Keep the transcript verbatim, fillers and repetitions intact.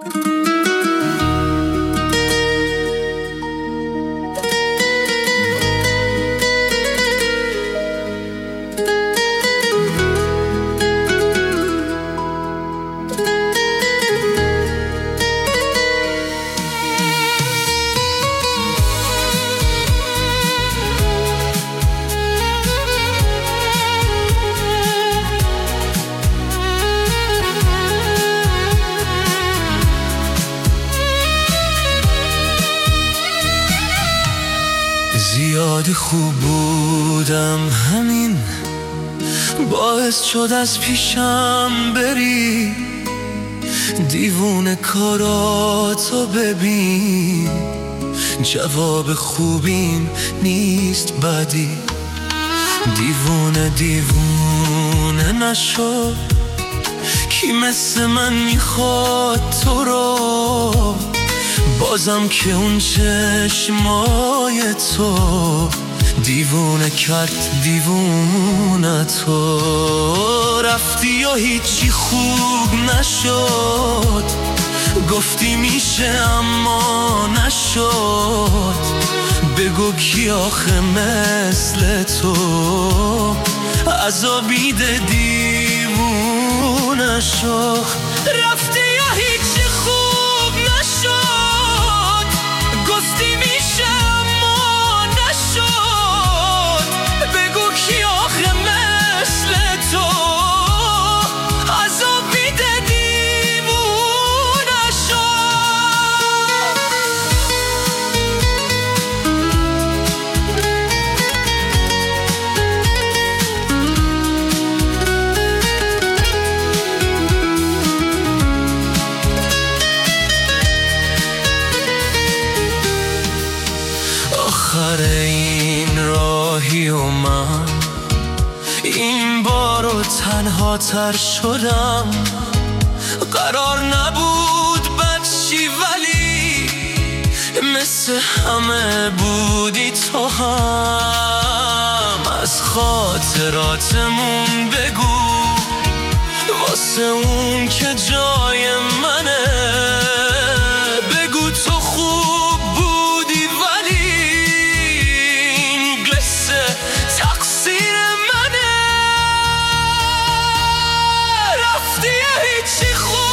زیاد خوب بودم، همین باعث شد از پیشم بری. دیوونه کاراتو ببین، جواب خوبیم نیست بدی. دیوونه دیوونه نشو، کی مثل من میخواد تو رو؟ بازم که اون چشمای تو دیوونه کرد دیوونه تو. رفتی و هیچی خوب نشد، گفتی میشه اما نشد. بگو کی آخه مثل تو عذابیده دیوونه شو. رفتی و هیچی خوب نشد، گفتی میشه اما نشد. بگو کی آخه مثل تو عذابیده دیوونه شو. آخر این راهی و من این بارو تنها تر شدم. قرار نبود بچی ولی مثل همه بودی تو هم. از خاطراتمون بگو واسه اون که جای منه. بگو تو خوب بودی ولی این قصه تقصیر منه. رفتی هیچی خوب